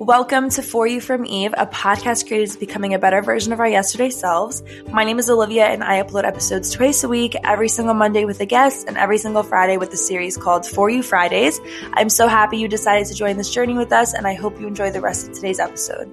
Welcome to For You from Eve, a podcast created to becoming a better version of our yesterday selves. My name is Olivia and I upload episodes twice a week, every single Monday with a guest and every single Friday with a series called For You Fridays. I'm so happy you decided to join this journey with us and I hope you enjoy the rest of today's episode.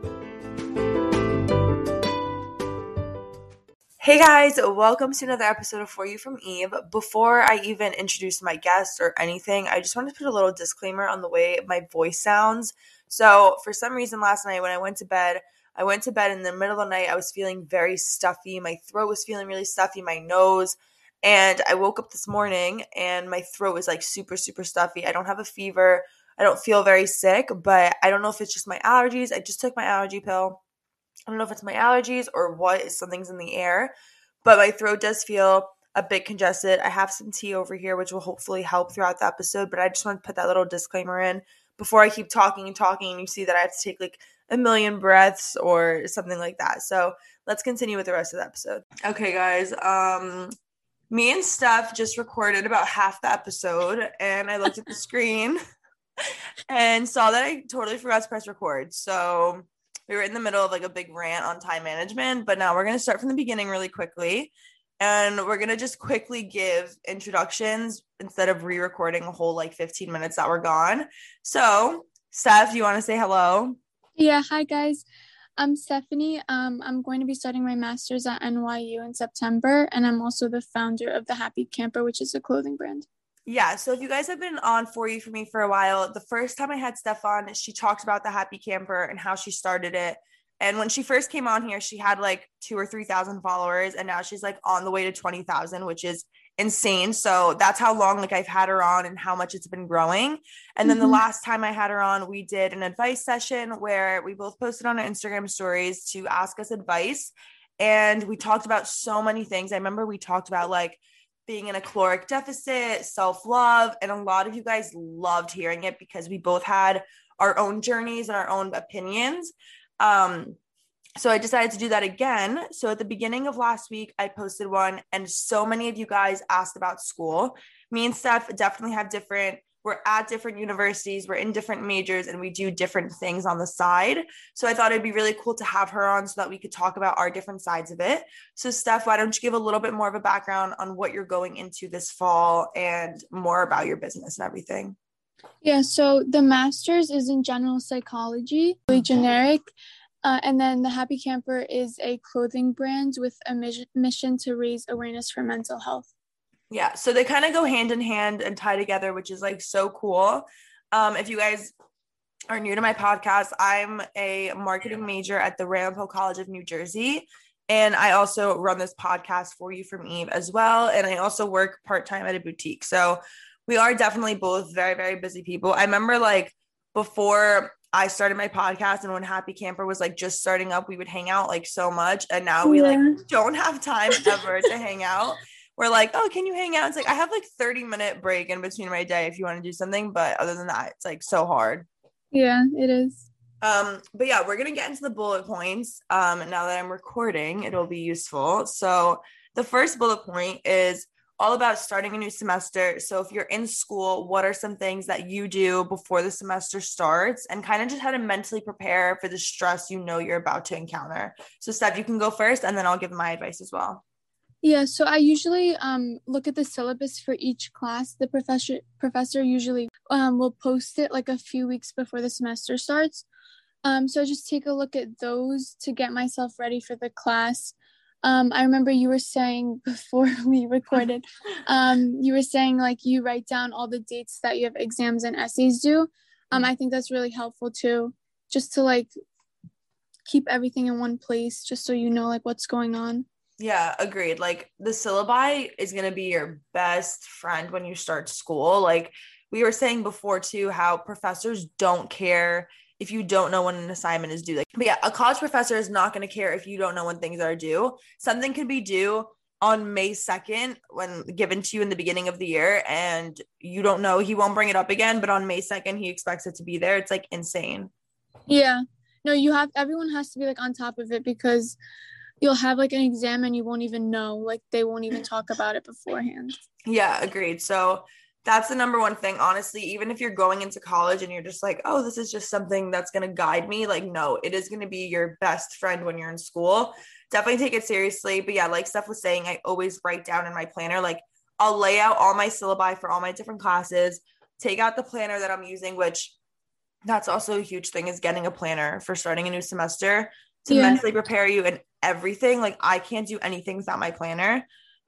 Hey guys, welcome to another episode of For You from Eve. Before I even introduce my guest or anything, I just wanted to put a little disclaimer on the way my voice sounds. So for some reason last night when I went to bed in the middle of the night. I was feeling very stuffy. My throat was feeling really stuffy, my nose. And I woke up this morning and my throat was like super, super stuffy. I don't have a fever. I don't feel very sick, but I don't know if it's just my allergies. I just took my allergy pill. I don't know if it's my allergies or what, something's in the air, but my throat does feel a bit congested. I have some tea over here, which will hopefully help throughout the episode, but I just want to put that little disclaimer in before I keep talking and you see that I have to take like a million breaths or something like that. So let's continue with the rest of the episode. Okay, guys. Me and Steph just recorded about half the episode and I looked at the screen and saw that I totally forgot to press record. So we were in the middle of like a big rant on time management, but now we're going to start from the beginning really quickly. And we're going to just quickly give introductions instead of re-recording a whole like 15 minutes that we're gone. So, Steph, you want to say hello? Yeah, hi guys. I'm Stephanie. I'm going to be starting my master's at NYU in September, and I'm also the founder of The Happy Camper, which is a clothing brand. Yeah, so if you guys have been on For You for Me for a while, the first time I had Steph on, she talked about The Happy Camper and how she started it. And when she first came on here, she had like 2,000 or 3,000 followers, and now she's like on the way to 20,000, which is insane. So that's how long like I've had her on and how much it's been growing. And then the last time I had her on, we did an advice session where we both posted on our Instagram stories to ask us advice. And we talked about so many things. I remember we talked about like being in a caloric deficit, self-love, and a lot of you guys loved hearing it because we both had our own journeys and our own opinions. So I decided to do that again. So at the beginning of last week, I posted one and so many of you guys asked about school. Me and Steph definitely have we're at different universities, we're in different majors, and we do different things on the side. So I thought it'd be really cool to have her on so that we could talk about our different sides of it. So Steph, why don't you give a little bit more of a background on what you're going into this fall and more about your business and everything? Yeah, so the master's is in general psychology, really generic. And then The Happy Camper is a clothing brand with a mission to raise awareness for mental health. Yeah, so they kind of go hand in hand and tie together, which is like so cool. If you guys are new to my podcast, I'm a marketing major at the Ramapo College of New Jersey. And I also run this podcast For You from Eve as well. And I also work part-time at a boutique. So we are definitely both very, very busy people. I remember like before I started my podcast and when Happy Camper was like just starting up, we would hang out like so much. And now we like don't have time ever to hang out. We're like, oh, can you hang out? It's like, I have like 30-minute break in between my day if you want to do something. But other than that, it's like so hard. Yeah, it is. But yeah, we're going to get into the bullet points. Now that I'm recording, it'll be useful. So the first bullet point is all about starting a new semester. So if you're in school, what are some things that you do before the semester starts and kind of just how to mentally prepare for the stress you know you're about to encounter. So Steph, you can go first and then I'll give my advice as well. Yeah, so I usually look at the syllabus for each class. The professor usually will post it like a few weeks before the semester starts. So I just take a look at those to get myself ready for the class. I remember you were saying before we recorded, you were saying like you write down all the dates that you have exams and essays due. I think that's really helpful too, just to like keep everything in one place, just so you know like what's going on. Yeah, agreed. Like the syllabi is going to be your best friend when you start school. Like we were saying before too, how professors don't care if you don't know when an assignment is due. Like, but yeah, a college professor is not going to care if you don't know when things are due. Something could be due on May 2nd when given to you in the beginning of the year and you don't know, he won't bring it up again, but on May 2nd, he expects it to be there. It's like insane. Yeah, no, everyone has to be like on top of it because you'll have like an exam and you won't even know, like they won't even talk about it beforehand. Yeah, agreed. So That's the number one thing, honestly. Even if you're going into college and you're just like, oh, this is just something that's going to guide me, like, no, it is going to be your best friend when you're in school. Definitely take it seriously. But yeah, like Steph was saying, I always write down in my planner, like, I'll lay out all my syllabi for all my different classes, take out the planner that I'm using, which that's also a huge thing is getting a planner for starting a new semester to Yeah. mentally prepare you and everything. Like, I can't do anything without my planner.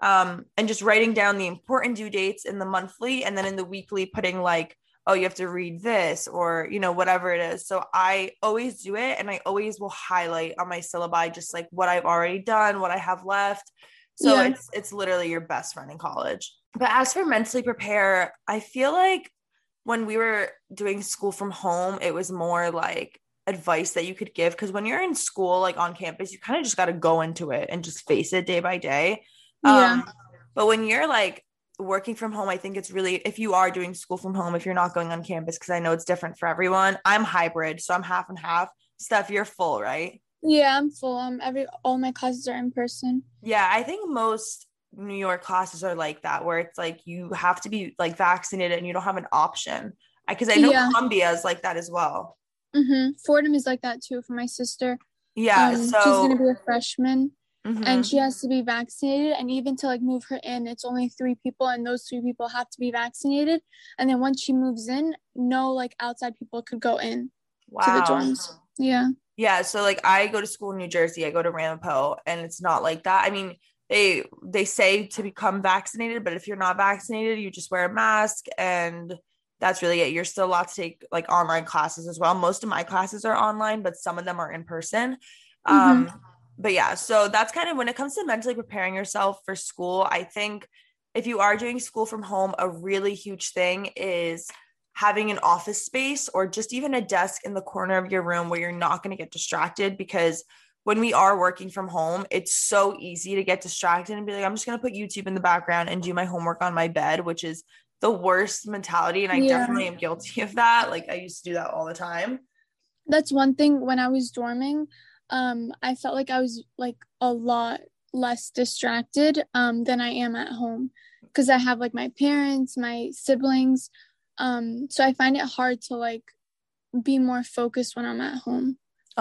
And just writing down the important due dates in the monthly and then in the weekly putting like, oh, you have to read this or, whatever it is. So I always do it and I always will highlight on my syllabi just like what I've already done, what I have left. So Yeah. it's literally your best friend in college. But as for mentally prepare, I feel like when we were doing school from home, it was more like advice that you could give because when you're in school, like on campus, you kind of just got to go into it and just face it day by day. Yeah. But when you're like working from home, I think it's really, if you are doing school from home, if you're not going on campus, because I know it's different for everyone. I'm hybrid, so I'm half and half. Steph, you're full, right? Yeah, I'm full. All my classes are in person. Yeah, I think most New York classes are like that, where it's like you have to be like vaccinated and you don't have an option. Because I know Yeah. Columbia is like that as well. Fordham is like that too for my sister. Yeah, She's gonna so be a freshman and she mhm. has to be vaccinated, and even to like move her in, it's only 3 people and those 3 people have to be vaccinated. And then once she moves in, no like outside people could go in to the Wow. dorms. Yeah. Yeah, so like I go to school in New Jersey, I go to Ramapo, and it's not like that. I mean, they say to become vaccinated, but if you're not vaccinated, you just wear a mask and that's really it. You're still allowed to take like online classes as well. Most of my classes are online, but some of them are in person. Mm-hmm. Um, but yeah, so that's kind of when it comes to mentally preparing yourself for school, I think if you are doing school from home, a really huge thing is having an office space or just even a desk in the corner of your room where you're not going to get distracted because when we are working from home, it's so easy to get distracted and be like, I'm just going to put YouTube in the background and do my homework on my bed, which is the worst mentality. And I Yeah. definitely am guilty of that. Like, I used to do that all the time. That's one thing when I was dorming, I felt like I was like a lot less distracted than I am at home because I have like my parents, my siblings. So I find it hard to like be more focused when I'm at home.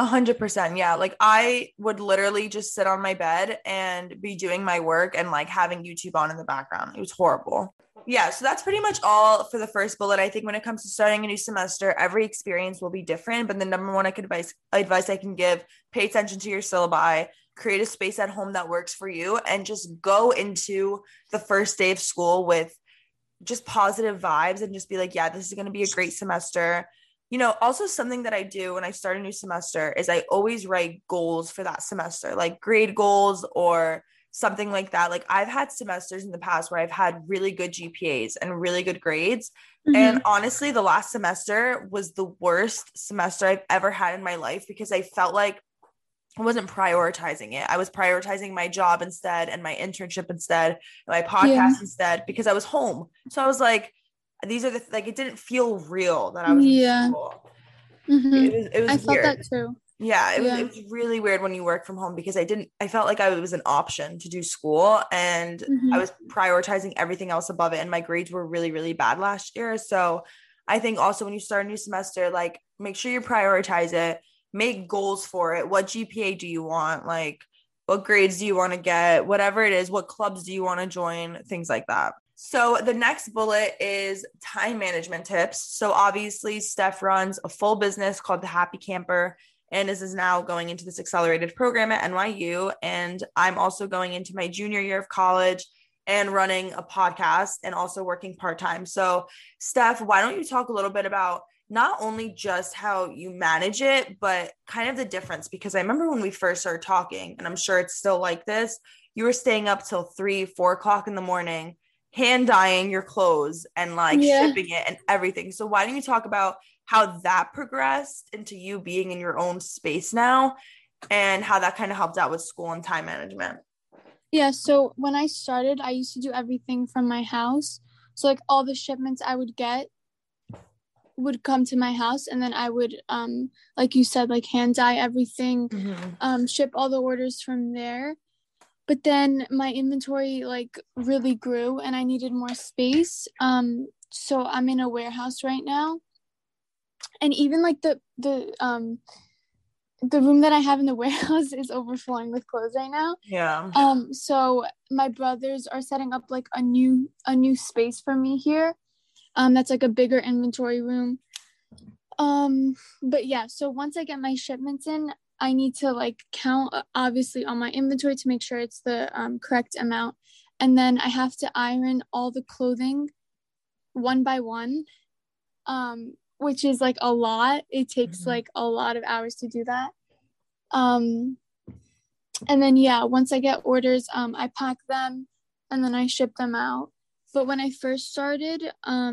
100%. Yeah. Like I would literally just sit on my bed and be doing my work and like having YouTube on in the background. It was horrible. Yeah. So that's pretty much all for the first bullet. I think when it comes to starting a new semester, every experience will be different. But the number one advice I can give, pay attention to your syllabi, create a space at home that works for you, and just go into the first day of school with just positive vibes and just be like, yeah, this is going to be a great semester. Also something that I do when I start a new semester is I always write goals for that semester, like grade goals or something like that. Like I've had semesters in the past where I've had really good GPAs and really good grades. And Mm-hmm. honestly, the last semester was the worst semester I've ever had in my life because I felt like I wasn't prioritizing it. I was prioritizing my job instead and my internship instead, my Yeah. podcast instead because I was home. So I was like, these are like it didn't feel real that I was in Yeah. school. Mm-hmm. It was I felt weird. that too. Yeah, it Yeah. was really weird when you work from home because I felt like I was an option to do school and I Mm-hmm. was prioritizing everything else above it and my grades were really, really bad last year. So I think also when you start a new semester, like make sure you prioritize it, make goals for it. What GPA do you want? Like what grades do you want to get? Whatever it is, what clubs do you want to join? Things like that. So the next bullet is time management tips. So obviously Steph runs a full business called The Happy Camper and is now going into this accelerated program at NYU. And I'm also going into my junior year of college and running a podcast and also working part-time. So Steph, why don't you talk a little bit about not only just how you manage it, but kind of the difference? Because I remember when we first started talking, and I'm sure it's still like this, you were staying up till 3, 4 o'clock in the morning, hand dyeing your clothes and like Yeah. shipping it and everything. So why don't you talk about how that progressed into you being in your own space now and how that kind of helped out with school and time management? Yeah. So when I started, I used to do everything from my house. So like all the shipments I would get would come to my house, and then I would like you said, like hand dye everything, Mm-hmm. ship all the orders from there. But then my inventory like really grew and I needed more space. so I'm in a warehouse right now, and even like the room that I have in the warehouse is overflowing with clothes right now. Yeah. So my brothers are setting up like a new space for me here. That's like a bigger inventory room. But yeah, so once I get my shipments in, I need to like count obviously on my inventory to make sure it's the correct amount. And then I have to iron all the clothing one by one, which is like a lot. It takes like a lot of hours to do that. And then yeah, once I get orders, I pack them and then I ship them out. But when I first started,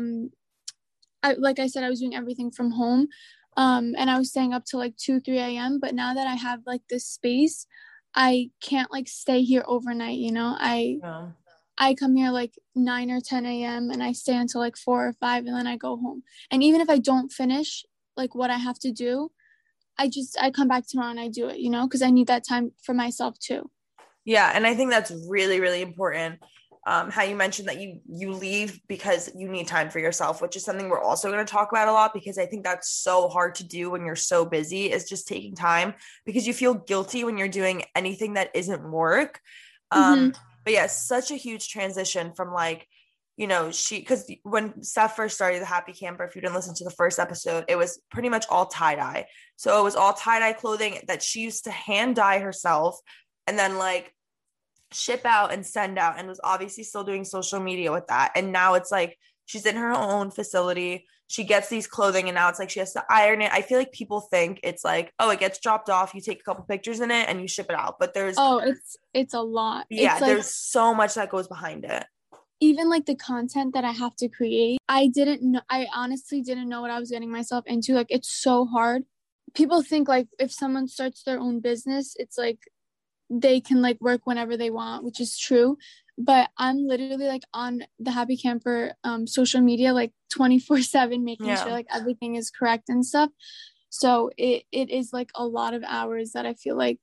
like I said, I was doing everything from home. And I was staying up till like 2-3 a.m. But now that I have like this space, I can't like stay here overnight, you know. I come here like 9 or 10 a.m. and I stay until like 4 or 5 and then I go home. And even if I don't finish like what I have to do, I come back tomorrow and I do it, you know, because I need that time for myself too. Yeah, and I think that's really, really important. How you mentioned that you leave because you need time for yourself, which is something we're also going to talk about a lot, because I think that's so hard to do when you're so busy, is just taking time, because you feel guilty when you're doing anything that isn't work. But yeah, such a huge transition from like, you know, because when Steph first started the Happy Camper, if you didn't listen to the first episode, it was pretty much all tie-dye. So it was all tie-dye clothing that she used to hand dye herself and then like ship out and send out, and was obviously still doing social media with that. And now it's like she's in her own facility. She gets these clothing and now it's like she has to iron it. I feel like people think it's like, oh, it gets dropped off, you take a couple pictures in it and you ship it out. But there's it's a lot. Yeah, it's like, there's so much that goes behind it. Even like the content that I have to create, I honestly didn't know what I was getting myself into. Like, it's so hard. People think like if someone starts their own business, it's like they can like work whenever they want, which is true. But I'm literally like on the Happy Camper social media like 24/7, making sure like everything is correct and stuff. So it is like a lot of hours that I feel like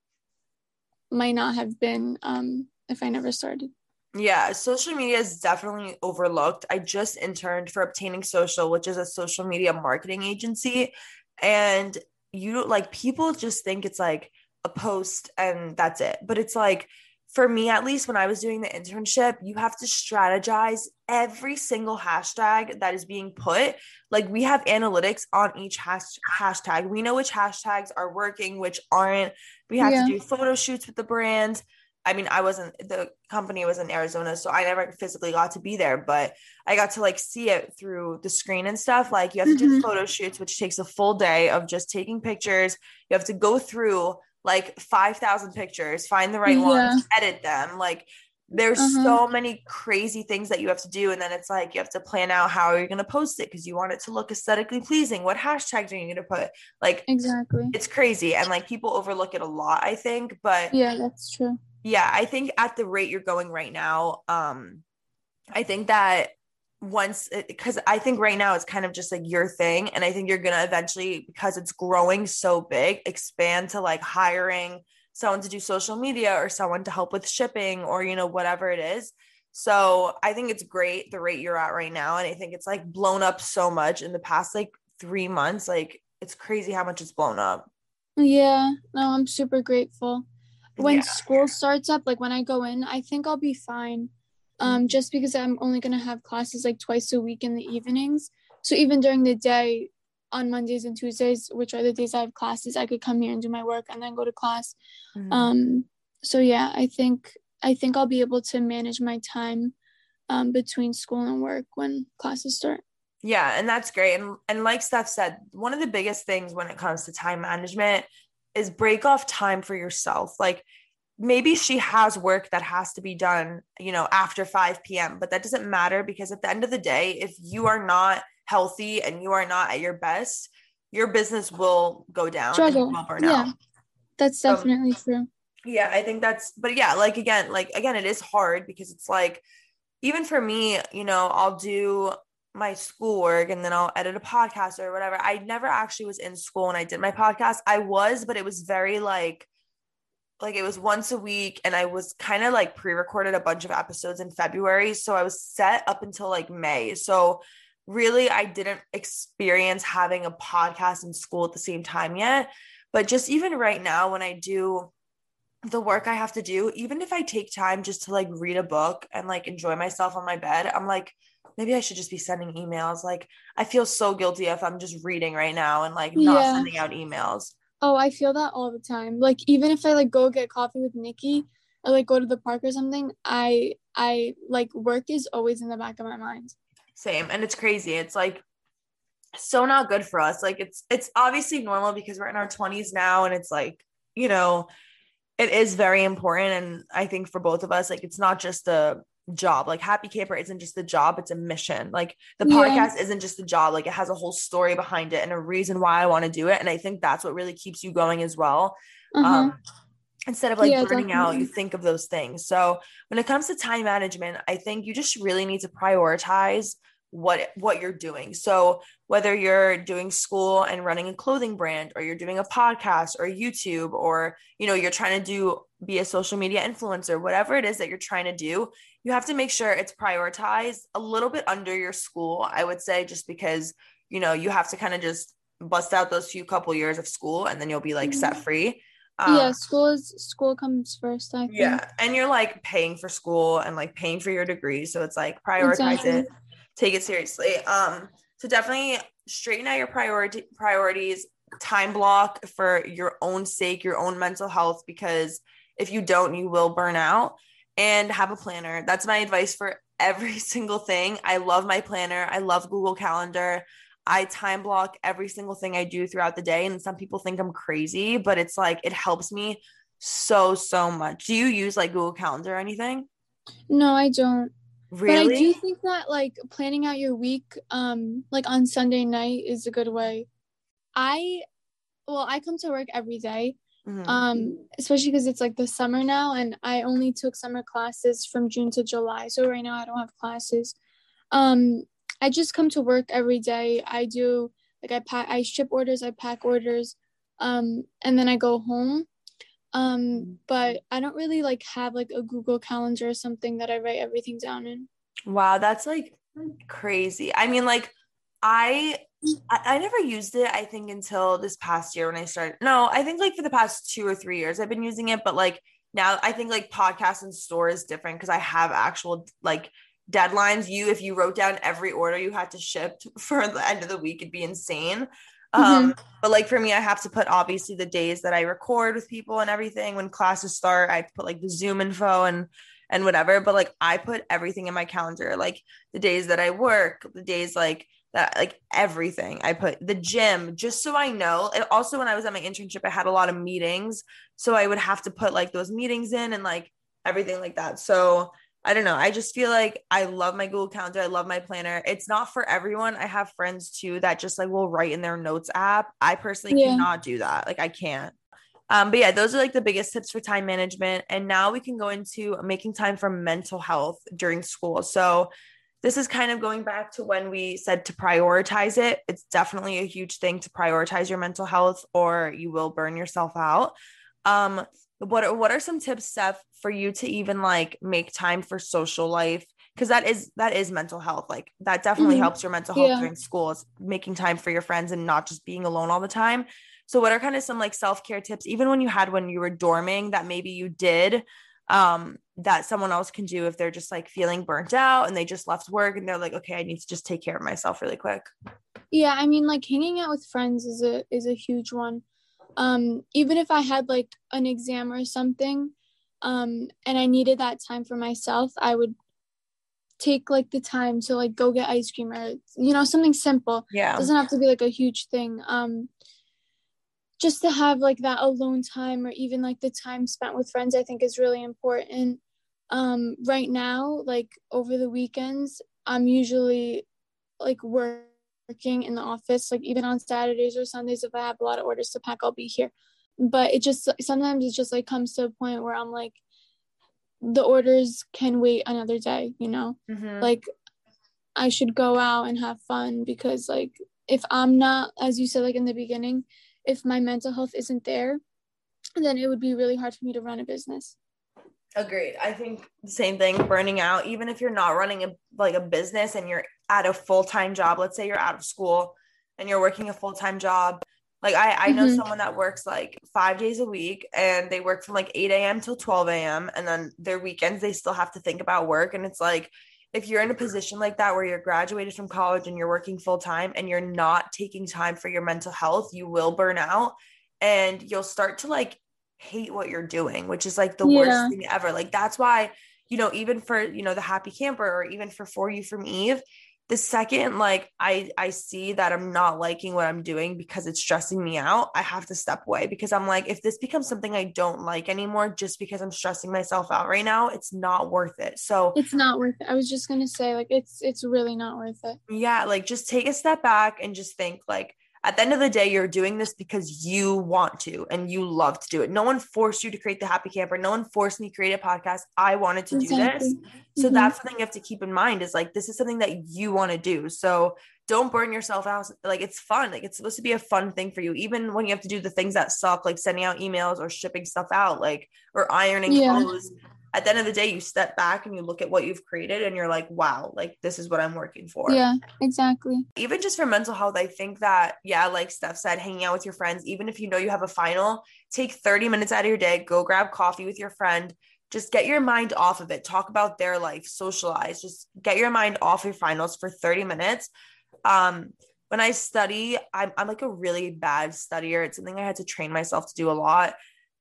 might not have been if I never started. Yeah, social media is definitely overlooked. I just interned for Obtaining Social, which is a social media marketing agency. And you like, people just think it's like a post and that's it. But it's like, for me, at least when I was doing the internship, you have to strategize every single hashtag that is being put. Like, we have analytics on each hashtag. We know which hashtags are working, which aren't. We have to do photo shoots with the brand. I mean, the company was in Arizona, so I never physically got to be there, but I got to like see it through the screen and stuff. Like, you have to do photo shoots, which takes a full day of just taking pictures. You have to go through like 5,000 pictures, find the right ones, edit them. Like, there's so many crazy things that you have to do. And then it's like, you have to plan out how you're going to post it, because you want it to look aesthetically pleasing. What hashtags are you going to put? Like, exactly. It's crazy. And like, people overlook it a lot, I think. But yeah, that's true. Yeah, I think at the rate you're going right now, I think that because I think right now it's kind of just like your thing. And I think you're going to eventually, because it's growing so big, expand to like hiring someone to do social media or someone to help with shipping or, you know, whatever it is. So I think it's great the rate you're at right now. And I think it's like blown up so much in the past like 3 months. Like, it's crazy how much it's blown up. Yeah, no, I'm super grateful. When school starts up, like when I go in, I think I'll be fine. Just because I'm only gonna have classes like twice a week in the evenings. So even during the day on Mondays and Tuesdays, which are the days I have classes, I could come here and do my work and then go to class. So yeah, I think I'll be able to manage my time between school and work when classes start. Yeah, and that's great. And like Steph said, one of the biggest things when it comes to time management is break off time for yourself. Like, maybe she has work that has to be done, you know, after 5 p.m., but that doesn't matter, because at the end of the day, if you are not healthy and you are not at your best, your business will go down and you will burn out. That's definitely true. Yeah, I think but yeah, like again, it is hard, because it's like, even for me, you know, I'll do my schoolwork and then I'll edit a podcast or whatever. I never actually was in school when I did my podcast. I was, but it was very like like it was once a week, and I was kind of like pre-recorded a bunch of episodes in February. So I was set up until like May. So really I didn't experience having a podcast in school at the same time yet. But just even right now, when I do the work I have to do, even if I take time just to like read a book and like enjoy myself on my bed, I'm like, maybe I should just be sending emails. Like, I feel so guilty if I'm just reading right now and like not Yeah. sending out emails. Oh, I feel that all the time. Like even if I like go get coffee with Nikki or like go to the park or something, I like work is always in the back of my mind. Same. And it's crazy. It's like so not good for us. Like it's obviously normal because we're in our 20s now, and it's like, you know, it is very important. And I think for both of us, like it's not just a job. Like Happy Camper isn't just a job, it's a mission. Like the Yeah. podcast isn't just a job, like it has a whole story behind it and a reason why I want to do it. And I think that's what really keeps you going as well. Uh-huh. Instead of like Yeah, burning out, you definitely. think of those things. So when it comes to time management, I think you just really need to prioritize what you're doing. So whether you're doing school and running a clothing brand, or you're doing a podcast or YouTube, or you're trying to be a social media influencer, whatever it is that you're trying to do, you have to make sure it's prioritized a little bit under your school, I would say, just because you have to kind of just bust out those few couple years of school, and then you'll be like set free. Yeah, school comes first, I think. Yeah. And you're like paying for school and like paying for your degree. So it's like prioritize Exactly. it, take it seriously. So definitely straighten out your priorities, time block for your own sake, your own mental health, because if you don't, you will burn out. And have a planner. That's my advice for every single thing. I love my planner. I love Google Calendar. I time block every single thing I do throughout the day. And some people think I'm crazy, but it's like it helps me so much. Do you use like Google Calendar or anything? No, I don't. But I do Really? think that like planning out your week, like on Sunday night is a good way. I I come to work every day, Mm-hmm. especially because it's like the summer now, and I only took summer classes from June to July. So right now I don't have classes. Um, I just come to work every day. I do like I ship orders, I pack orders, and then I go home. But I don't really like have like a Google Calendar or something that I write everything down in. Wow, that's like crazy. I mean, like I I never used it, I think, until this past year when I started. No, I think like for the past 2 or 3 years I've been using it, but like now I think like podcast and store is different because I have actual like deadlines. If you wrote down every order you had to ship for the end of the week, it'd be insane. Mm-hmm. But like for me, I have to put obviously the days that I record with people and everything. When classes start, I put like the Zoom info and whatever. But like I put everything in my calendar, like the days that I work, the days like that, like everything. I put the gym just so I know. And also when I was at my internship, I had a lot of meetings. So I would have to put like those meetings in and like everything like that. So I don't know. I just feel like I love my Google Calendar. I love my planner. It's not for everyone. I have friends too that just like will write in their notes app. I personally Yeah. cannot do that. Like I can't. But yeah, those are like the biggest tips for time management. And now we can go into making time for mental health during school. So this is kind of going back to when we said to prioritize it. It's definitely a huge thing to prioritize your mental health, or you will burn yourself out. Um, what are some tips, Steph, for you to even like make time for social life? Because that is mental health. Like that definitely Mm-hmm. helps your mental health Yeah. during school. It's making time for your friends and not just being alone all the time. So what are kind of some like self-care tips, even when you were dorming, that maybe you did that someone else can do if they're just like feeling burnt out and they just left work and they're like, okay, I need to just take care of myself really quick. Yeah, I mean like hanging out with friends is a huge one. Even if I had like an exam or something, and I needed that time for myself, I would take like the time to like go get ice cream or something simple. Yeah. Doesn't have to be like a huge thing. Just to have like that alone time or even like the time spent with friends, I think is really important. Right now, like over the weekends, I'm usually like working in the office, like even on Saturdays or Sundays. If I have a lot of orders to pack, I'll be here. But it just sometimes it just like comes to a point where I'm like, the orders can wait another day, Mm-hmm. like I should go out and have fun, because like if I'm not, as you said, like in the beginning, if my mental health isn't there, then it would be really hard for me to run a business. Agreed. I think the same thing, burning out, even if you're not running a business and you're at a full-time job, let's say you're out of school and you're working a full-time job. Like I know someone that works like 5 days a week and they work from like 8 a.m. till 12 a.m. and then their weekends they still have to think about work. And it's like if you're in a position like that where you're graduated from college and you're working full-time and you're not taking time for your mental health, you will burn out and you'll start to like hate what you're doing, which is like the worst thing ever. Like that's why, even for, the happy camper or even for you from Eve, the second like I see that I'm not liking what I'm doing because it's stressing me out, I have to step away because I'm like, if this becomes something I don't like anymore just because I'm stressing myself out right now, it's not worth it. So it's not worth it. I was just gonna say like it's really not worth it. Yeah, like just take a step back and just think like at the end of the day, you're doing this because you want to and you love to do it. No one forced you to create the Happy Camper. No one forced me to create a podcast. I wanted to do this. So that's something you have to keep in mind is like, this is something that you want to do. So don't burn yourself out. Like it's fun. Like it's supposed to be a fun thing for you. Even when you have to do the things that suck, like sending out emails or shipping stuff out, like, or ironing clothes. At the end of the day, you step back and you look at what you've created and you're like, wow, like this is what I'm working for. Yeah, exactly. Even just for mental health, I think that, yeah, like Steph said, hanging out with your friends, even if you know you have a final, take 30 minutes out of your day, go grab coffee with your friend, just get your mind off of it. Talk about their life, socialize, just get your mind off your finals for 30 minutes. When I study, I'm like a really bad studier. It's something I had to train myself to do a lot.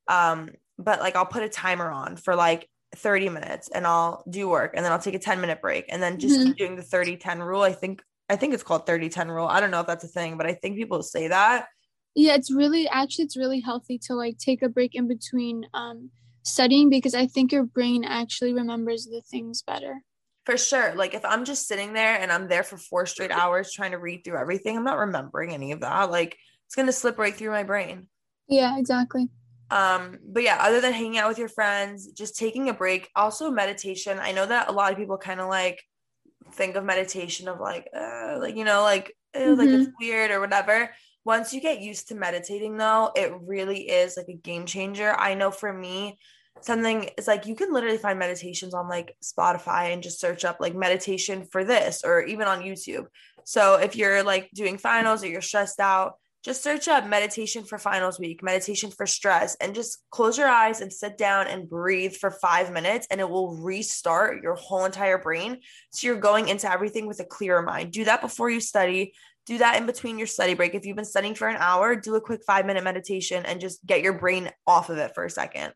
But like I'll put a timer on for like 30 minutes and I'll do work and then I'll take a 10-minute break and then just keep doing the 30-10 rule. I think it's called 30-10 rule. I don't know if that's a thing, but I think people say that. Yeah, it's really healthy to like take a break in between studying because I think your brain actually remembers the things better. For sure. Like if I'm just sitting there and I'm there for 4 straight hours trying to read through everything, I'm not remembering any of that. Like it's going to slip right through my brain. Yeah, exactly. But yeah, other than hanging out with your friends, just taking a break, also meditation. I know that a lot of people kind of like think of meditation of like like it's weird or whatever. Once you get used to meditating though, it really is like a game changer. I know for me, something is like you can literally find meditations on like Spotify and just search up like meditation for this or even on YouTube. So if you're like doing finals or you're stressed out, just search up meditation for finals week, meditation for stress, and just close your eyes and sit down and breathe for 5 minutes, and it will restart your whole entire brain. So you're going into everything with a clearer mind. Do that before you study. Do that in between your study break. If you've been studying for an hour, do a quick 5-minute meditation and just get your brain off of it for a second.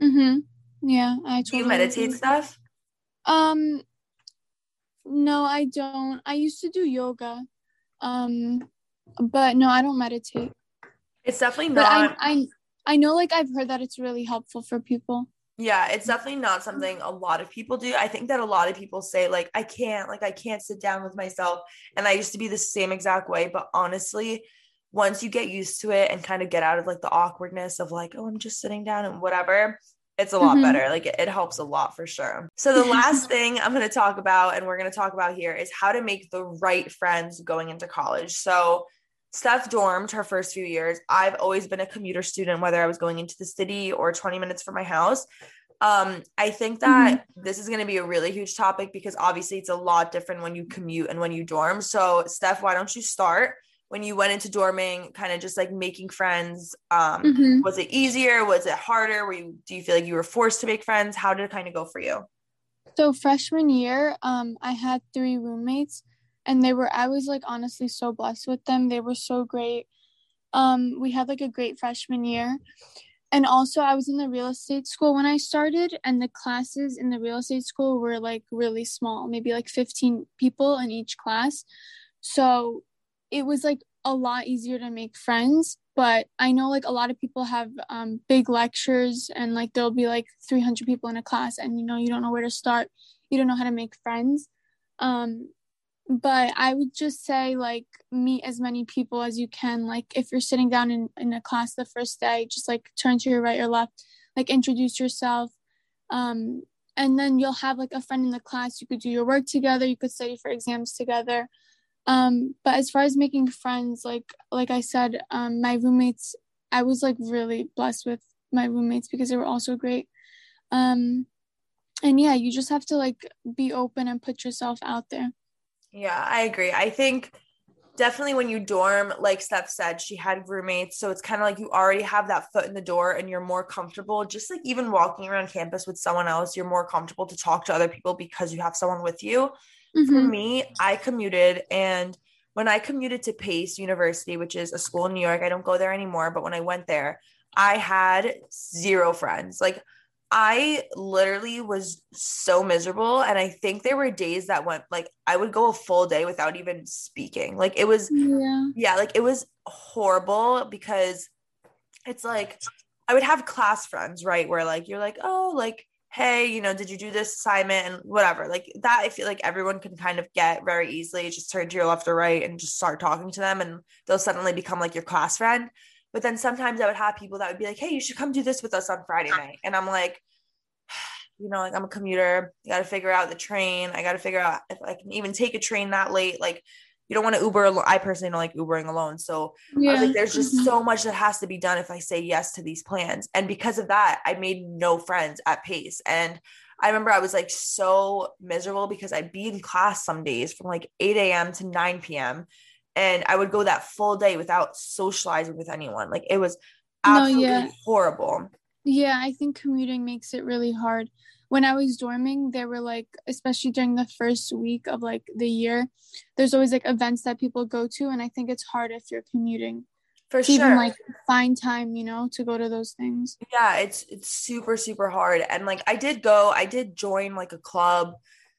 Yeah, I totally Do you meditate, Steph? No, I don't. I used to do yoga. But no, I don't meditate. It's definitely not. But I know like I've heard that it's really helpful for people. Yeah, it's definitely not something a lot of people do. I think that a lot of people say like I can't sit down with myself. And I used to be the same exact way. But honestly, once you get used to it and kind of get out of like the awkwardness of like, oh, I'm just sitting down and whatever, it's a lot better. Like it helps a lot for sure. So the last thing I'm going to talk about and we're going to talk about here is how to make the right friends going into college. So Steph dormed her first few years. I've always been a commuter student, whether I was going into the city or 20 minutes from my house. I think that this is going to be a really huge topic because obviously it's a lot different when you commute and when you dorm. So Steph, why don't you start? When you went into dorming, kind of just like making friends, was it easier? Was it harder? Do you feel like you were forced to make friends? How did it kind of go for you? So freshman year, I had 3 roommates and I was like honestly so blessed with them. They were so great. We had like a great freshman year. And also I was in the real estate school when I started, and the classes in the real estate school were like really small, maybe like 15 people in each class. So it was like a lot easier to make friends. But I know like a lot of people have big lectures and like there'll be like 300 people in a class and you don't know where to start. You don't know how to make friends. But I would just say like meet as many people as you can. Like if you're sitting down in a class the first day, just like turn to your right or left, like introduce yourself. And then you'll have like a friend in the class. You could do your work together. You could study for exams together. But as far as making friends, like I said, my roommates, I was like really blessed with my roommates because they were also great. And yeah, you just have to like be open and put yourself out there. Yeah, I agree. I think definitely when you dorm, like Steph said, she had roommates. So it's kind of like you already have that foot in the door and you're more comfortable. Just like even walking around campus with someone else, you're more comfortable to talk to other people because you have someone with you. For Mm-hmm. me, I commuted, and when I commuted to Pace University, which is a school in New York, I don't go there anymore, but when I went there, I had zero friends. Like I literally was so miserable. And I think there were days that went like I would go a full day without even speaking. Like it was, Yeah. yeah, like it was horrible because it's like I would have class friends, right? Where like you're like, oh, like, hey, did you do this assignment and whatever? Like that, I feel like everyone can kind of get very easily. Just turn to your left or right and just start talking to them, and they'll suddenly become like your class friend. But then sometimes I would have people that would be like, hey, you should come do this with us on Friday night. And I'm like, like I'm a commuter. You got to figure out the train. I got to figure out if I can even take a train that late. Like, you don't want to Uber alone. I personally don't like Ubering alone. So I was Yeah. like, there's just Mm-hmm. so much that has to be done if I say yes to these plans. And because of that, I made no friends at Pace. And I remember I was like so miserable because I'd be in class some days from like 8 a.m. to 9 p.m. And I would go that full day without socializing with anyone. Like it was No, yeah. absolutely horrible. Yeah, I think commuting makes it really hard. When I was dorming, there were like, especially during the first week of like the year, there's always like events that people go to. And I think it's hard if you're commuting For to even sure. like find time, to go to those things. Yeah, it's super, super hard. And like I did join like a club,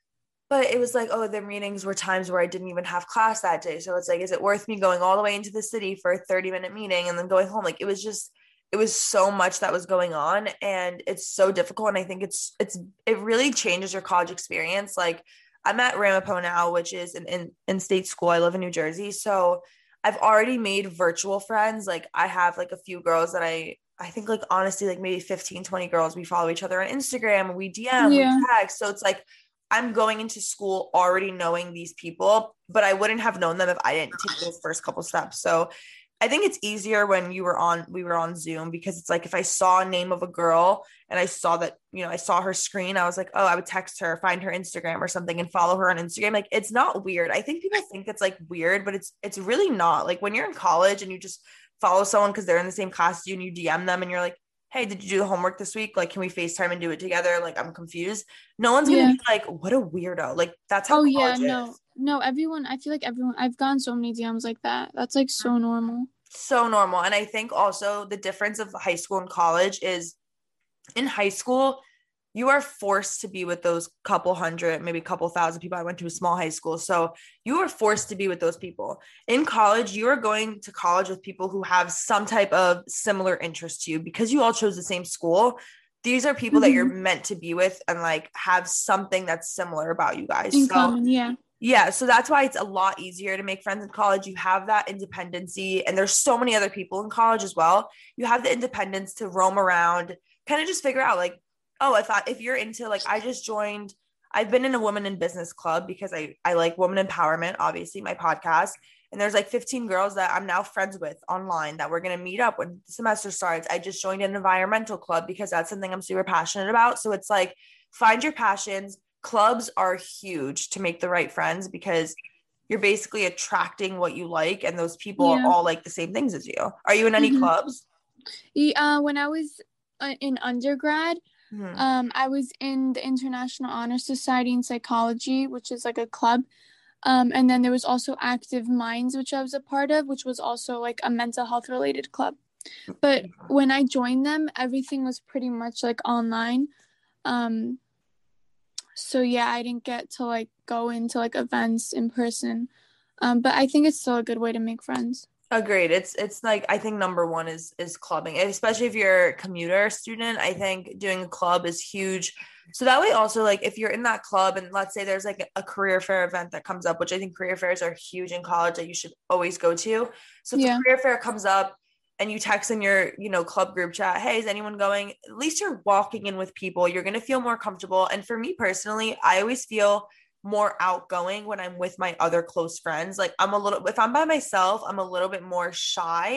but it was like, oh, the meetings were times where I didn't even have class that day. So it's like, is it worth me going all the way into the city for a 30-minute meeting and then going home? Like it was so much that was going on, and it's so difficult. And I think it really changes your college experience. Like I'm at Ramapo now, which is an in-state school. I live in New Jersey. So I've already made virtual friends. Like I have like a few girls that I think like honestly, like maybe 15, 20 girls. We follow each other on Instagram, we DM, we Yeah. text. So it's like I'm going into school already knowing these people, but I wouldn't have known them if I didn't take those first couple steps. So I think it's easier when we were on Zoom, because it's like if I saw a name of a girl and I saw that, I saw her screen, I was like, oh, I would text her, find her Instagram or something and follow her on Instagram. Like it's not weird. I think people think it's like weird, but it's really not. Like when you're in college and you just follow someone because they're in the same class as you and you DM them and you're like, hey, did you do the homework this week? Like, can we FaceTime and do it together? Like, I'm confused. No one's gonna Yeah. be like, what a weirdo. Like, that's how Oh, yeah. college No, is. no, I feel like everyone, I've gotten so many DMs like that. That's like so normal. So normal. And I think also the difference of high school and college is in high school, you are forced to be with those couple hundred, maybe a couple thousand people. I went to a small high school. So you are forced to be with those people. In college, you are going to college with people who have some type of similar interest to you because you all chose the same school. These are people that you're Mm-hmm. meant to be with and like have something that's similar about you guys. In So common. Yeah. yeah, so that's why it's a lot easier to make friends in college. You have that independency, and there's so many other people in college as well. You have the independence to roam around, kind of just figure out like, oh, if you're into like I just joined, I've been in a women in business club because I like woman empowerment, obviously my podcast. And there's like 15 girls that I'm now friends with online that we're gonna meet up when the semester starts. I just joined an environmental club because that's something I'm super passionate about. So it's like find your passions. Clubs are huge to make the right friends because you're basically attracting what you like, and those people Yeah. all like the same things as you. Are you in any Mm-hmm. clubs? When I was in undergrad, Hmm. I was in the International Honor Society in Psychology, which is like a club. And then there was also Active Minds, which I was a part of, which was also like a mental health related club. But when I joined them, everything was pretty much like online. Um, so yeah, I didn't get to like go into like events in person. But I think it's still a good way to make friends. Agreed. It's like I think number one is clubbing, especially if you're a commuter student. I think doing a club is huge. So that way also like if you're in that club and let's say there's like a career fair event that comes up, which I think career fairs are huge in college that you should always go to. So if a Yeah. career fair comes up and you text in your, club group chat, hey, is anyone going? At least you're walking in with people. You're going to feel more comfortable. And for me personally, I always feel more outgoing when I'm with my other close friends. Like if I'm by myself, I'm a little bit more shy.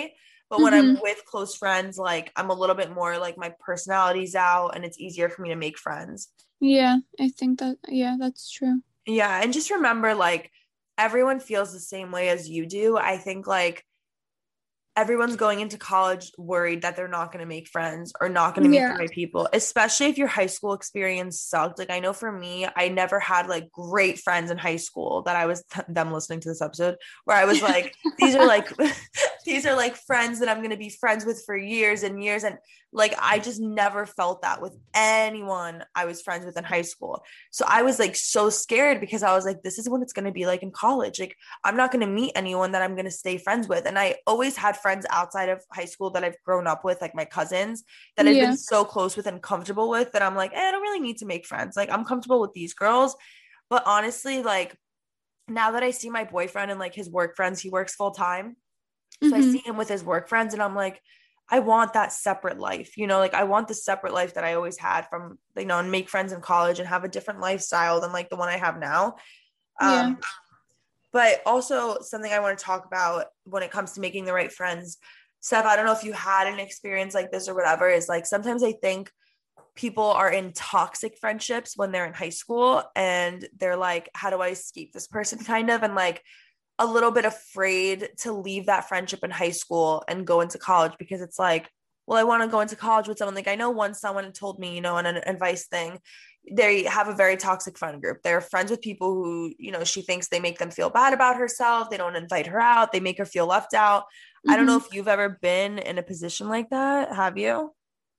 But when I'm with close friends, like I'm a little bit more like my personality's out and it's easier for me to make friends. Yeah, I think that, yeah, that's true. Yeah, and just remember like everyone feels the same way as you do. I think like everyone's going into college worried that they're not going to make friends or not going to meet the Yeah. right people, especially if your high school experience sucked. Like, I know for me, I never had like great friends in high school that I was them listening to this episode where I was like, these are like, these are like friends that I'm going to be friends with for years and years. And like, I just never felt that with anyone I was friends with in high school. So I was like so scared because I was like, this is what it's going to be like in college. Like, I'm not going to meet anyone that I'm going to stay friends with. And I always had friends outside of high school that I've grown up with, like my cousins that I've been Yeah. so close with and comfortable with that I'm like, I don't really need to make friends. Like, I'm comfortable with these girls. But honestly, like now that I see my boyfriend and like his work friends, he works full time. So I see him with his work friends and I'm like, I want that separate life, like I want the separate life that I always had from, and make friends in college and have a different lifestyle than like the one I have now. Yeah. But also something I want to talk about when it comes to making the right friends. Steph, I don't know if you had an experience like this or whatever, is like sometimes I think people are in toxic friendships when they're in high school and they're like, how do I escape this person kind of? And like a little bit afraid to leave that friendship in high school and go into college because it's like, well, I want to go into college with someone. Like I know once someone told me, in an advice thing, they have a very toxic friend group. They're friends with people who, she thinks they make them feel bad about herself. They don't invite her out. They make her feel left out. I don't know if you've ever been in a position like that. Have you?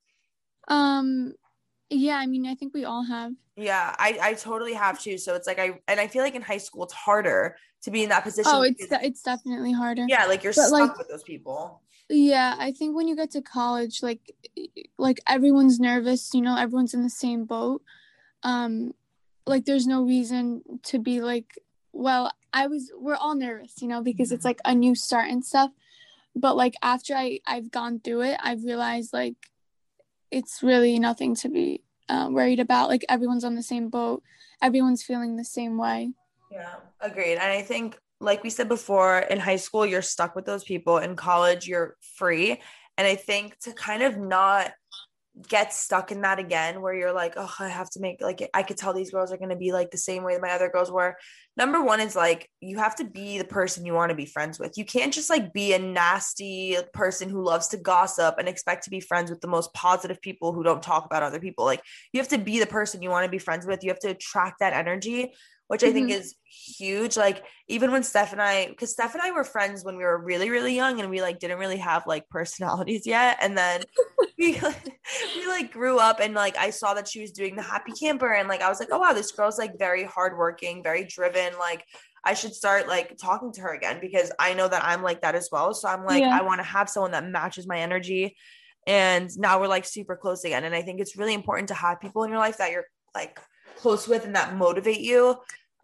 Yeah, I mean, I think we all have. Yeah, I totally have to. So it's like I feel like in high school it's harder to be in that position Oh, because, it's definitely harder. yeah, like you're But like, stuck with those people. yeah, I think when you get to college, like everyone's nervous, everyone's in the same boat. Like there's no reason to be like, well, we're all nervous, because it's like a new start and stuff. But like after I've gone through it, I've realized like it's really nothing to be worried about. Like everyone's on the same boat, everyone's feeling the same way. Yeah, agreed. And I think, like we said before, in high school, you're stuck with those people. In college, you're free. And I think to kind of not get stuck in that again, where you're like, oh, I have to make, like, I could tell these girls are going to be like the same way that my other girls were. Number one is like, you have to be the person you want to be friends with. You can't just like be a nasty person who loves to gossip and expect to be friends with the most positive people who don't talk about other people. Like, you have to be the person you want to be friends with. You have to attract that energy, which I think is huge. Like even when because Steph and I were friends when we were really, really young and we like didn't really have like personalities yet. And then we like grew up and like I saw that she was doing the happy camper and like I was like, oh wow, this girl's like very hardworking, very driven. Like I should start like talking to her again because I know that I'm like that as well. So I'm like, Yeah. I want to have someone that matches my energy. And now we're like super close again. And I think it's really important to have people in your life that you're like close with and that motivate you.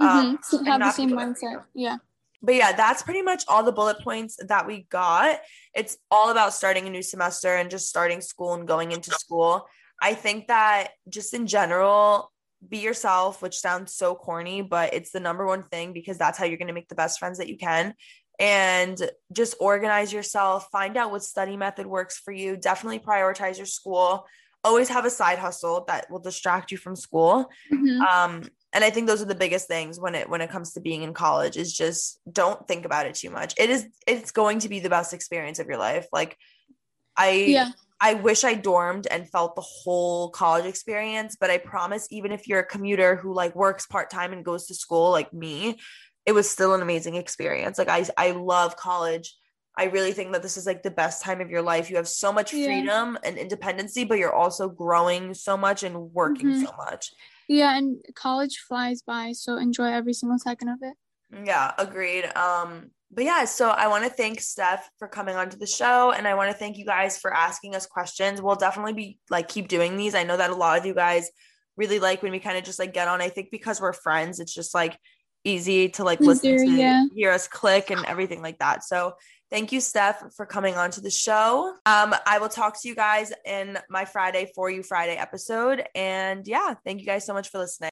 So And have the not same people that, mindset. Yeah. but yeah, that's pretty much all the bullet points that we got. It's all about starting a new semester and just starting school and going into school. I think that just in general, be yourself, which sounds so corny, but it's the number one thing because that's how you're going to make the best friends that you can. And just organize yourself, find out what study method works for you. Definitely prioritize your school. Always have a side hustle that will distract you from school. Um, and I think those are the biggest things when it comes to being in college is just don't think about it too much. It's going to be the best experience of your life. Like Yeah. I wish I dormed and felt the whole college experience, but I promise even if you're a commuter who like works part-time and goes to school like me, it was still an amazing experience. Like I love college. I really think that this is like the best time of your life. You have so much Yeah. freedom and independency, but you're also growing so much and working so much. Yeah, and college flies by, so enjoy every single second of it. Yeah, agreed. But yeah, so I want to thank Steph for coming onto the show, and I want to thank you guys for asking us questions. We'll definitely be like keep doing these. I know that a lot of you guys really like when we kind of just like get on. I think because we're friends, it's just like easy to like listen to Yeah. hear us click and everything like that. So thank you, Steph, for coming on to the show. I will talk to you guys in my Friday for You Friday episode. And yeah, thank you guys so much for listening.